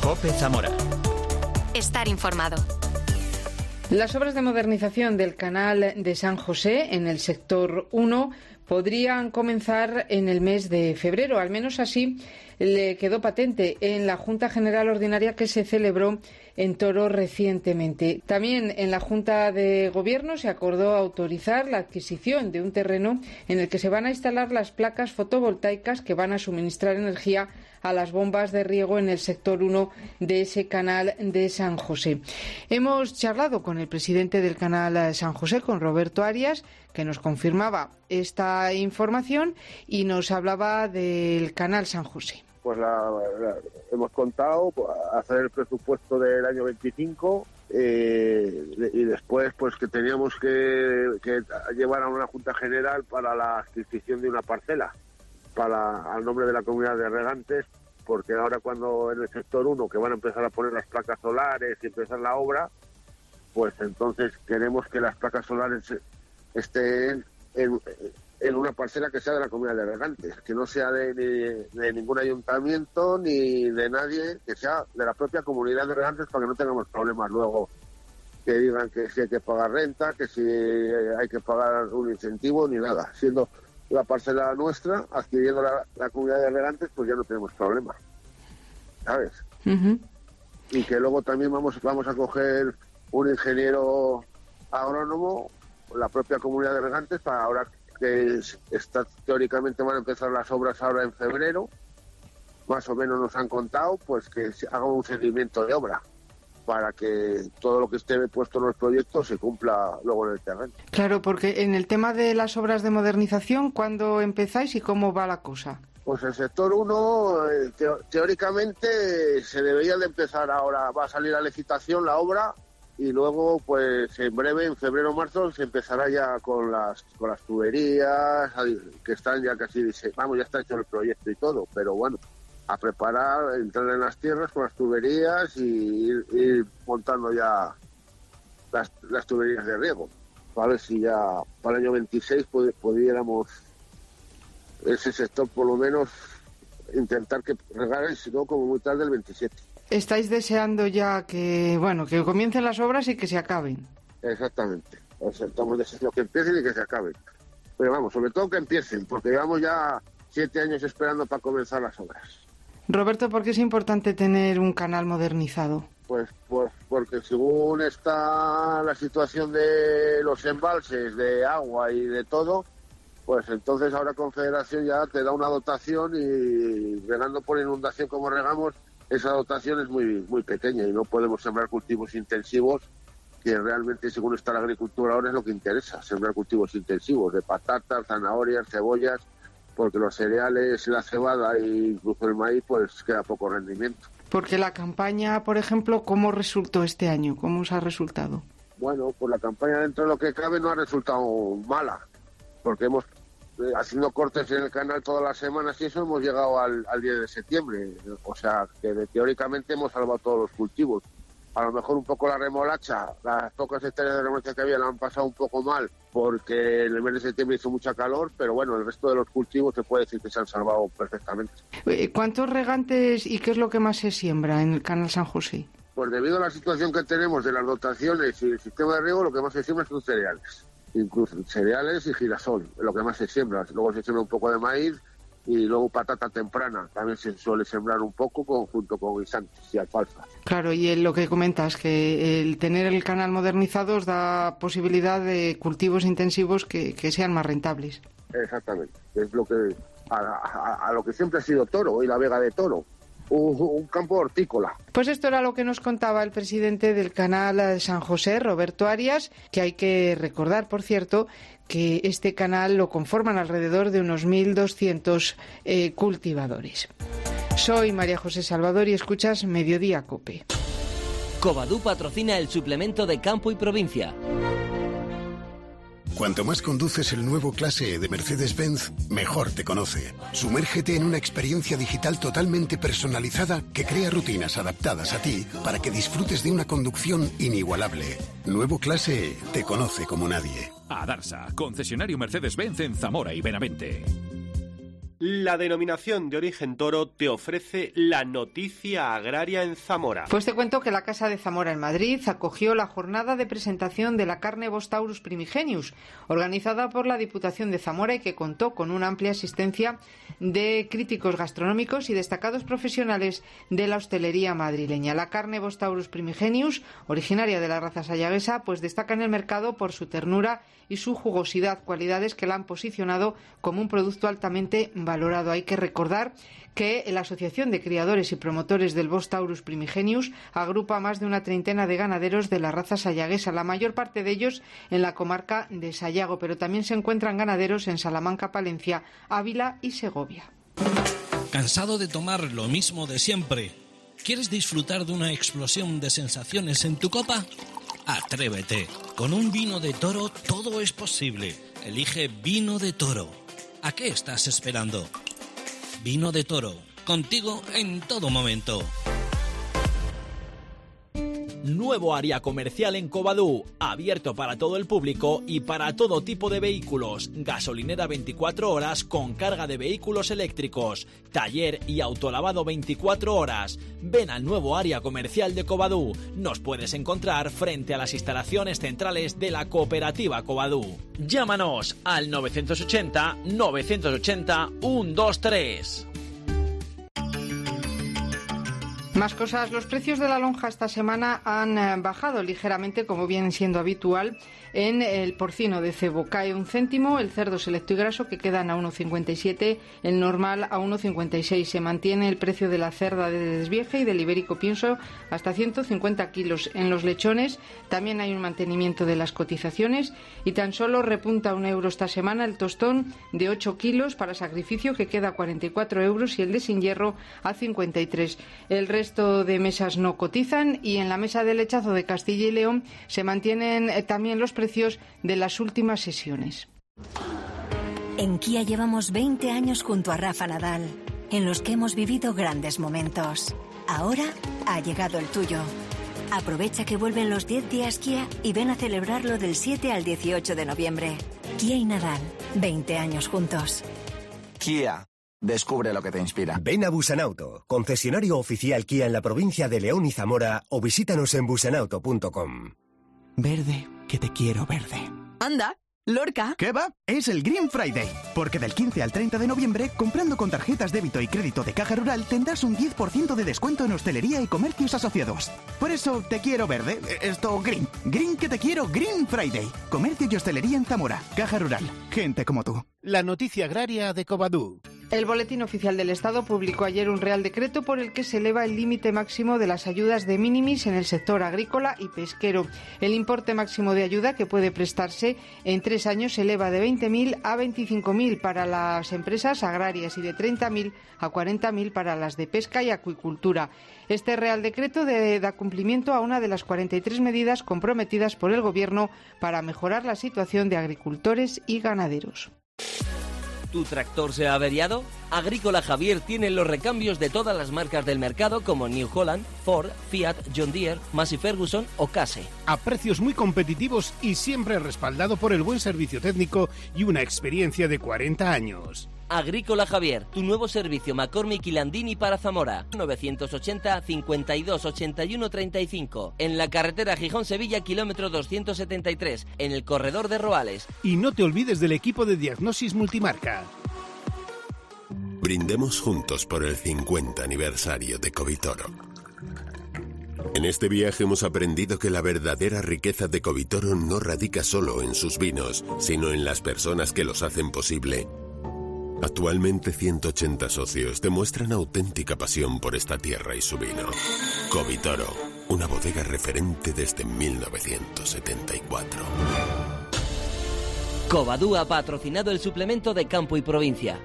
COPE Zamora. Estar informado. Las obras de modernización del canal de San José en el sector 1 podrían comenzar en el mes de febrero. Al menos así le quedó patente en la Junta General Ordinaria que se celebró en Toro recientemente. También en la Junta de Gobierno se acordó autorizar la adquisición de un terreno en el que se van a instalar las placas fotovoltaicas que van a suministrar energía a las bombas de riego en el sector 1 de ese canal de San José. Hemos charlado con el presidente del canal San José, con Roberto Arias, que nos confirmaba esta información y nos hablaba del canal San José. Pues hemos contado hacer el presupuesto del año 25 y después pues que teníamos que llevar a una Junta General para la adquisición de una parcela al nombre de la comunidad de regantes, porque ahora cuando en el sector 1 que van a empezar a poner las placas solares y empezar la obra, pues entonces queremos que las placas solares estén en una parcela que sea de la comunidad de regantes, que no sea de ningún ayuntamiento ni de nadie, que sea de la propia comunidad de regantes, para que no tengamos problemas luego que digan que si hay que pagar renta, que si hay que pagar un incentivo, ni nada. Siendo la parcela nuestra, adquiriendo la comunidad de regantes, pues ya no tenemos problemas, ¿sabes? Uh-huh. Y que luego también vamos a coger un ingeniero agrónomo, la propia comunidad de regantes, para ahora que teóricamente van a empezar las obras ahora en febrero, más o menos nos han contado, pues que se haga un seguimiento de obra para que todo lo que esté puesto en los proyectos se cumpla luego en el terreno. Claro, porque en el tema de las obras de modernización, ¿cuándo empezáis y cómo va la cosa? Pues el sector 1, teóricamente se debería de empezar ahora, va a salir a licitación la obra y luego pues en breve, en febrero o marzo, se empezará ya con las tuberías, que están ya casi, ya está hecho el proyecto y todo, pero bueno, a preparar, entrar en las tierras con las tuberías y ir montando ya las tuberías de riego. A ver si ya para el año 26 pudiéramos ese sector por lo menos intentar que regaren, si no como muy tarde el 27. Estáis deseando ya que comiencen las obras y que se acaben. Exactamente. O sea, estamos deseando que empiecen y que se acaben. Pero vamos, sobre todo que empiecen, porque llevamos ya 7 años esperando para comenzar las obras. Roberto, ¿por qué es importante tener un canal modernizado? Pues porque según está la situación de los embalses, de agua y de todo, pues entonces ahora Confederación ya te da una dotación y regando por inundación como regamos, esa dotación es muy, muy pequeña y no podemos sembrar cultivos intensivos, que realmente según está la agricultura ahora es lo que interesa, sembrar cultivos intensivos de patatas, zanahorias, cebollas, porque los cereales, la cebada e incluso el maíz, pues queda poco rendimiento. Porque la campaña, por ejemplo, ¿cómo resultó este año? ¿Cómo os ha resultado? Bueno, pues la campaña dentro de lo que cabe no ha resultado mala, porque hemos haciendo cortes en el canal todas las semanas y eso hemos llegado al 10 de septiembre, o sea que teóricamente hemos salvado todos los cultivos. A lo mejor un poco la remolacha, las pocas hectáreas de remolacha que había la han pasado un poco mal porque en el mes de septiembre hizo mucha calor, pero bueno, el resto de los cultivos se puede decir que se han salvado perfectamente. ¿Cuántos regantes y qué es lo que más se siembra en el canal San José? Pues debido a la situación que tenemos de las dotaciones y el sistema de riego, lo que más se siembra son cereales. Incluso cereales y girasol, lo que más se siembra. Luego se siembra un poco de maíz y luego patata temprana. También se suele sembrar un poco junto con guisantes y alfalfa. Claro, y lo que comentas, que el tener el canal modernizado os da posibilidad de cultivos intensivos que sean más rentables. Exactamente, es lo que a lo que siempre ha sido Toro y la Vega de Toro. Un campo hortícola. Pues esto era lo que nos contaba el presidente del canal San José, Roberto Arias, que hay que recordar, por cierto, que este canal lo conforman alrededor de unos 1.200 cultivadores. Soy María José Salvador y escuchas Mediodía COPE. Covadú patrocina el suplemento de Campo y Provincia. Cuanto más conduces el nuevo Clase E de Mercedes-Benz, mejor te conoce. Sumérgete en una experiencia digital totalmente personalizada que crea rutinas adaptadas a ti para que disfrutes de una conducción inigualable. Nuevo Clase E te conoce como nadie. Adarsa, concesionario Mercedes-Benz en Zamora y Benavente. La denominación de origen toro te ofrece la noticia agraria en Zamora. Pues te cuento que la Casa de Zamora en Madrid acogió la jornada de presentación de la carne Bos Taurus Primigenius, organizada por la Diputación de Zamora y que contó con una amplia asistencia de críticos gastronómicos y destacados profesionales de la hostelería madrileña. La carne Bos Taurus Primigenius, originaria de la raza sayaguesa, pues destaca en el mercado por su ternura y su jugosidad, cualidades que la han posicionado como un producto altamente valorado. Hay que recordar que la Asociación de Criadores y Promotores del Bos Taurus Primigenius agrupa más de una treintena de ganaderos de la raza sayaguesa, la mayor parte de ellos en la comarca de Sayago, pero también se encuentran ganaderos en Salamanca, Palencia, Ávila y Segovia. ¿Cansado de tomar lo mismo de siempre? ¿Quieres disfrutar de una explosión de sensaciones en tu copa? Atrévete. Con un vino de toro todo es posible. Elige Vino de Toro. ¿A qué estás esperando? Vino de Toro. Contigo en todo momento. Nuevo área comercial en Covadú, abierto para todo el público y para todo tipo de vehículos. Gasolinera 24 horas con carga de vehículos eléctricos. Taller y autolavado 24 horas. Ven al nuevo área comercial de Covadú. Nos puedes encontrar frente a las instalaciones centrales de la cooperativa Covadú. Llámanos al 980 980 123. Más cosas, los precios de la lonja esta semana han bajado ligeramente, como viene siendo habitual. En el porcino de cebo cae 1 céntimo, el cerdo selecto y graso que quedan a 1,57, el normal a 1,56. Se mantiene el precio de la cerda de desvieje y del ibérico pienso hasta 150 kilos. En los lechones también hay un mantenimiento de las cotizaciones y tan solo repunta 1 euro esta semana el tostón de 8 kilos para sacrificio que queda a 44 euros y el de sin hierro a 53. El resto de mesas no cotizan y en la mesa de lechazo de Castilla y León se mantienen también los precios de las últimas sesiones. En Kia llevamos 20 años junto a Rafa Nadal, en los que hemos vivido grandes momentos. Ahora ha llegado el tuyo. Aprovecha que vuelven los 10 días Kia y ven a celebrarlo del 7 al 18 de noviembre. Kia y Nadal, 20 años juntos. Kia. Descubre lo que te inspira. Ven a Busanauto, concesionario oficial Kia en la provincia de León y Zamora, o visítanos en busanauto.com. Verde, que te quiero verde. Anda, Lorca. ¿Qué va? Es el Green Friday, porque del 15 al 30 de noviembre, comprando con tarjetas débito y crédito de Caja Rural, tendrás un 10% de descuento en hostelería y comercios asociados. Por eso te quiero verde, esto Green. Green que te quiero, Green Friday. Comercio y hostelería en Zamora, Caja Rural. Gente como tú. La noticia agraria de Covadú. El Boletín Oficial del Estado publicó ayer un Real Decreto por el que se eleva el límite máximo de las ayudas de minimis en el sector agrícola y pesquero. El importe máximo de ayuda que puede prestarse en 3 años se eleva de 20.000 a 25.000 para las empresas agrarias y de 30.000 a 40.000 para las de pesca y acuicultura. Este Real Decreto da cumplimiento a una de las 43 medidas comprometidas por el Gobierno para mejorar la situación de agricultores y ganaderos. ¿Tu tractor se ha averiado? Agrícola Javier tiene los recambios de todas las marcas del mercado como New Holland, Ford, Fiat, John Deere, Massey Ferguson o Case. A precios muy competitivos y siempre respaldado por el buen servicio técnico y una experiencia de 40 años. Agrícola Javier, tu nuevo servicio McCormick y Landini para Zamora. 980 52 81 35. En la carretera Gijón-Sevilla, kilómetro 273, en el corredor de Roales. Y no te olvides del equipo de diagnosis multimarca. Brindemos juntos por el 50 aniversario de Covitoro. En este viaje hemos aprendido que la verdadera riqueza de Covitoro no radica solo en sus vinos, sino en las personas que los hacen posible. Actualmente 180 socios demuestran auténtica pasión por esta tierra y su vino. Covitoro, una bodega referente desde 1974. Covadú ha patrocinado el suplemento de Campo y Provincia.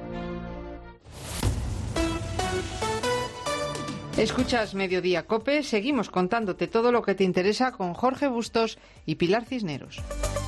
Escuchas Mediodía COPE, seguimos contándote todo lo que te interesa con Jorge Bustos y Pilar Cisneros.